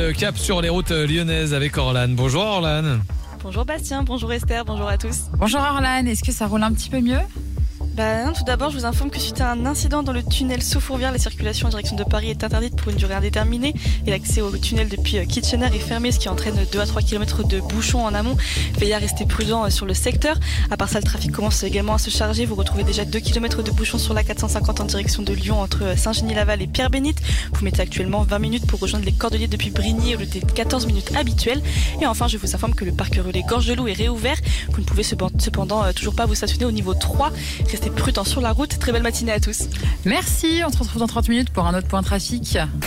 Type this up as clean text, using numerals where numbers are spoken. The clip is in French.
Cap sur les routes lyonnaises avec Orlan. Bonjour Orlan. Bonjour Bastien, bonjour Esther, bonjour à tous. Bonjour Orlan, est-ce que ça roule un petit peu mieux ? Tout d'abord, je vous informe que suite à un incident dans le tunnel Sceaux-Fourvière, la circulation en direction de Paris est interdite pour une durée indéterminée et l'accès au tunnel depuis Kitchener est fermé, ce qui entraîne 2 à 3 km de bouchons en amont. Veillez à rester prudent sur le secteur. À part ça, le trafic commence également à se charger. Vous retrouvez déjà 2 km de bouchons sur la 450 en direction de Lyon entre Saint-Genis-Laval et Pierre-Bénite. Vous mettez actuellement 20 minutes pour rejoindre les Cordeliers depuis Brigny au lieu des 14 minutes habituelles. Et enfin, je vous informe que le parc relais Gorge de Loup est réouvert. Vous ne pouvez cependant toujours pas vous stationner au niveau 3. Restez prudent sur la route. Très belle matinée à tous. Merci, on se retrouve dans 30 minutes pour un autre point trafic.